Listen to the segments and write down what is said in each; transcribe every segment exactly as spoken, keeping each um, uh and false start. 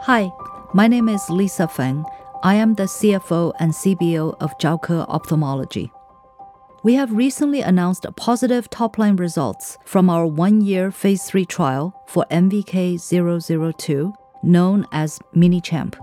Hi, my name is Lisa Feng. I am the C F O and C B O of Zhaoke Ophthalmology. We have recently announced positive top-line results from our one-year phase three trial for M V K zero zero two, known as Mini-Champ.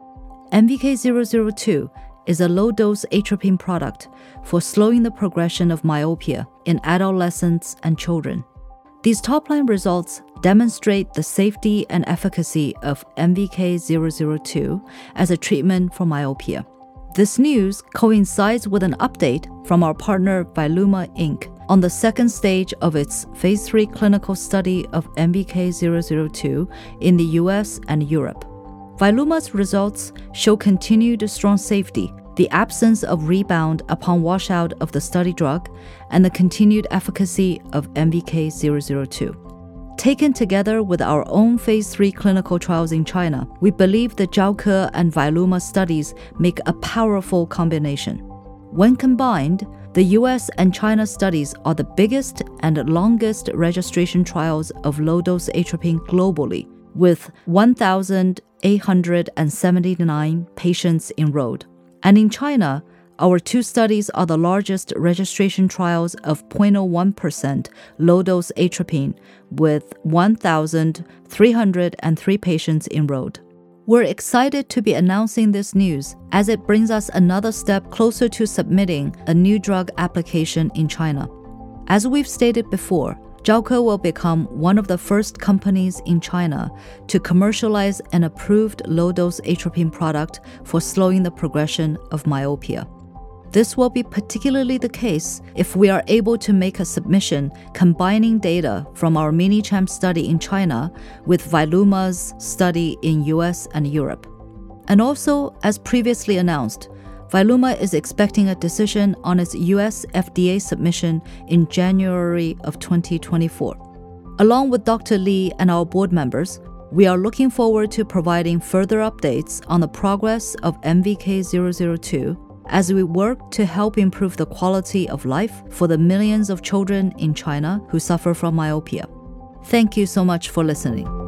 M V K zero zero two is a low-dose atropine product for slowing the progression of myopia in adolescents and children. These top-line results demonstrate the safety and efficacy of M V K zero zero two as a treatment for myopia. This news coincides with an update from our partner Vyluma Incorporated on the second stage of its phase three clinical study of M V K zero zero two in the U S and Europe. Vyluma's results show continued strong safety, the absence of rebound upon washout of the study drug, and the continued efficacy of M V K zero zero two. Taken together with our own phase three clinical trials in China, we believe the Zhaoke and Vyluma studies make a powerful combination. When combined, the U S and China studies are the biggest and longest registration trials of low-dose atropine globally, with one thousand eight hundred seventy-nine patients enrolled. And in China, our two studies are the largest registration trials of zero point zero one percent low-dose atropine with one thousand three hundred three patients enrolled. We're excited to be announcing this news as it brings us another step closer to submitting a new drug application in China. As we've stated before, Zhaoke will become one of the first companies in China to commercialize an approved low-dose atropine product for slowing the progression of myopia. This will be particularly the case if we are able to make a submission combining data from our Mini-Champ study in China with Vyluma's study in U S and Europe. And also, as previously announced, Vyluma is expecting a decision on its U S F D A submission in January of twenty twenty-four. Along with Doctor Li and our board members, we are looking forward to providing further updates on the progress of M V K zero zero two as we work to help improve the quality of life for the millions of children in China who suffer from myopia. Thank you so much for listening.